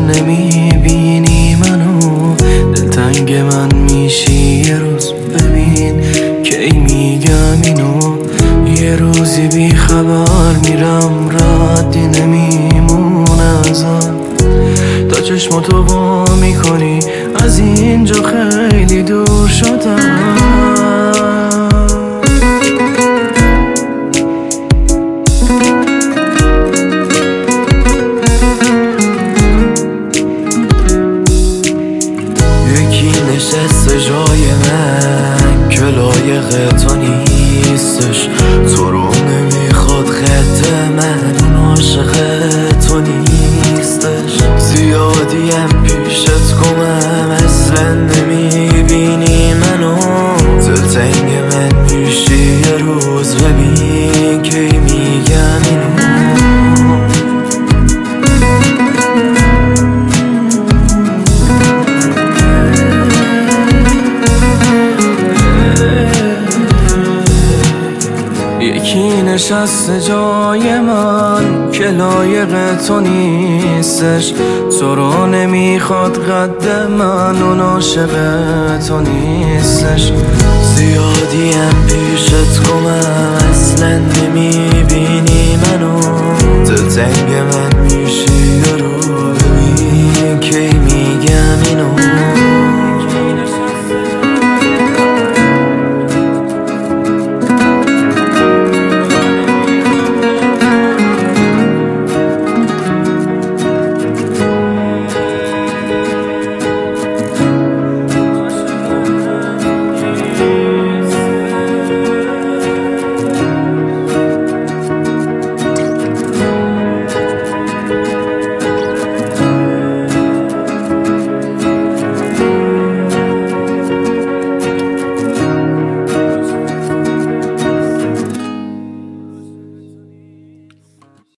نمیبینی منو، دلتنگ من میشی یه روز ببین کی میگم اینو. یه روزی بی خبر میرم ردی نمیمونه ازت، تا چشماتو وا میکنی از اینجا خیلی دور شدم. یکی نشسته جای من که لایق تو نیستش، تو رو نمیخواد خط من، اون عاشق تو نیستش. زیادیم پیشت گمم اصلا نمیبینی منو، دلتنگ من میشی یه روز ببین کی میگم اینو. یکی نشسته جای من که لایق تو نیستش، تو رو نمیخواد قد من، اون عاشق تو نیستش. زیادیم پیشت گمم اصلا نمیبینی منو، دلتنگ من میشی